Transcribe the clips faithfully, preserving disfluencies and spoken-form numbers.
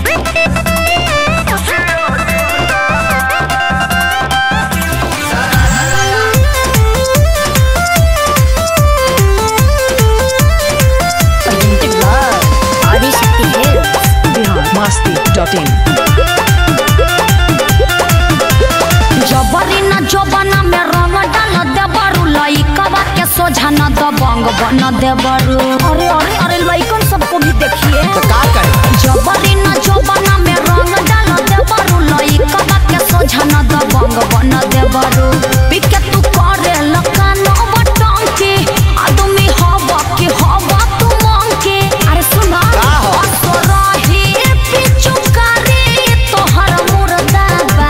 जबरी न जोबना में रंग डाल देबरू लइकवा के सोझा न दबंग बन देबरू। अरे अरे अरे लइकन सबको भी देखिए तो का करे। जबरी न जोबना में रंग डाल देबरू लइकवा के सोझा न दबंग बन देबरू। पिके तू करे लकानो बटंकी आदमी हवा के हवा तू मांग के। अरे सुना का हो असरही पिचुकारी तोहर मुर्दाबा।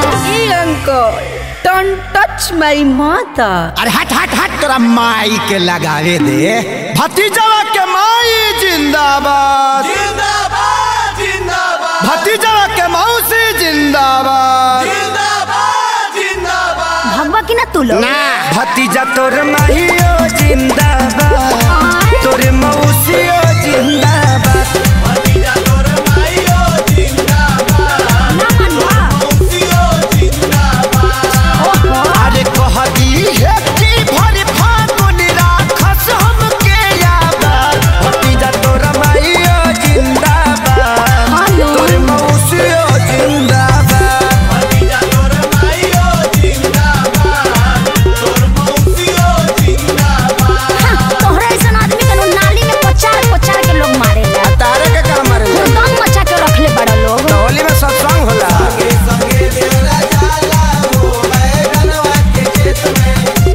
Don't touch my mother. अरे हट हट हट तोरा माई के लगावे दे। भतीजवा के माई जिंदाबाद जिंदाबाद जिंदाबाद भतीजवा के मौसी जिंदाबाद जिंदाबाद जिंदाबाद। भगवा की ना तू लोग ना भतीजा तोर माहियो जिंदाबाद तोर मौसियो जिंदाबाद। भतीजा तोर माईयो जिंदाबाद ना मनवा मौसियो जिंदाबाद। अरे कहती है कि भरी फागुन राखस हमके याद। भतीजा तोर माहियो जिंदाबाद तोर मौसियो जिंदाबाद। भतीजा तोर माईयो जिंदाबाद तोर मौसियो जिंदाबाद। तोहरा ऐसा आदमी के नाली में पचार पचार के लोग मारे तारे के काम मारे दम मचा के रखले बड़ा लोग। होली में सत्संग होला। संगे संगे देवरा जाला हो बैगनवा के खेत में।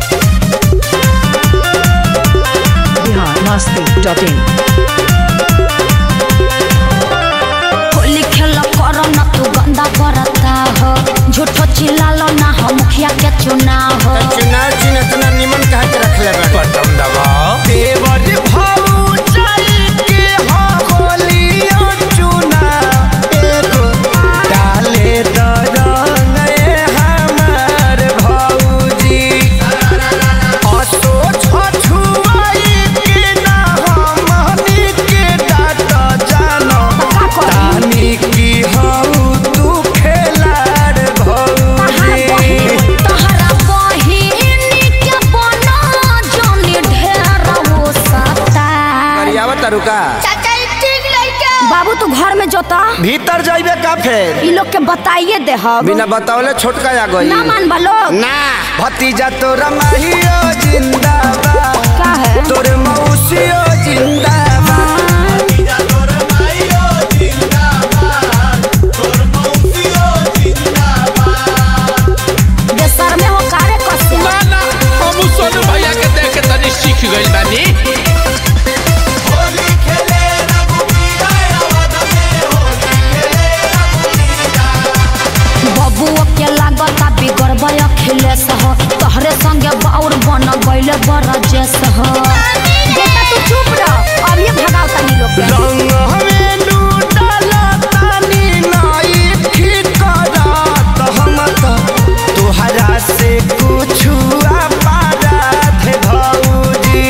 होली खेल करो ना तू गंदा करता हो झूठो चिल्लालो ना हो मुखिया के चुनाव हो। चुनाव चिन्ह इतना निमन कह के रख ले बटन दबाओ। देवर भाऊ चल के हो होलियो चुना एगो डाले दरंग ए हमार भौजी। असो छछुआई के ना हमनी के डाट जानो तानी की हऊ तू खेलाड़ भौजी। तोहरा बहिनी के बना जोनी ढेर हो सकता। करियावा तरुका बाबू तू घर में जोता भीतर जाइबे का फेर ई लोग के बताइए दे हम बिना बतावले छोटका आ गई ना मान बा लोग ना। भतीजा तोरा माहियो जिंदाबाद का है तोर मौसियो जिंदाबाद। भतीजा तोर माईयो जिंदाबाद तोर मौसियो जिंदाबाद। देशर में हो कारे कसे ना हम सोनू भैया के देख के तनी सीख गइल बानी। होली खेले रघुबीरा अवध में होली खेले रघुबीरा। बबुआ के लागता बिगड़बा अखिलेश हो तोहरे संगे बाउर बन गइले बरजेश हो। बेटा तू चुप रह अब ये भगाव तनी लोग के। रंग हमें लूटला तानी नाई ठीक करत हम तो तोहरा से कुछु अपराध भौजी।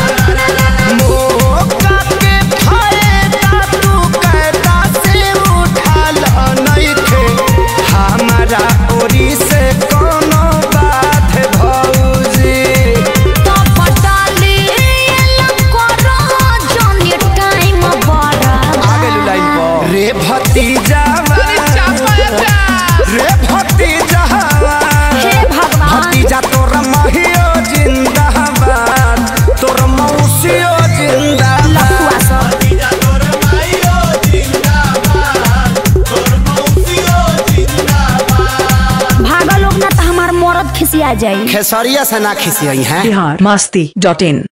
मौका के फायदा तू कैदा से उठाल नइखे हमारा ओरी से कोनो बात भौजी। तो पटाली एला करो जोनी टाइम बड़ा आगे लू लाइन पर रे भतीजा रे भतीजा हे भगवान भतीजा तोर माहियो जिंदाबाद तोर मौसियो जिंदाबाद। लखुआ सब भतीजा तोर माईयो जिंदाबाद तोर मौसियो जिंदाबाद। भागा लोग ना तो हमार मरद खिसिया जाई। खेसरिया से ना खिसियई हैं। बिहार मस्ती डॉट इन।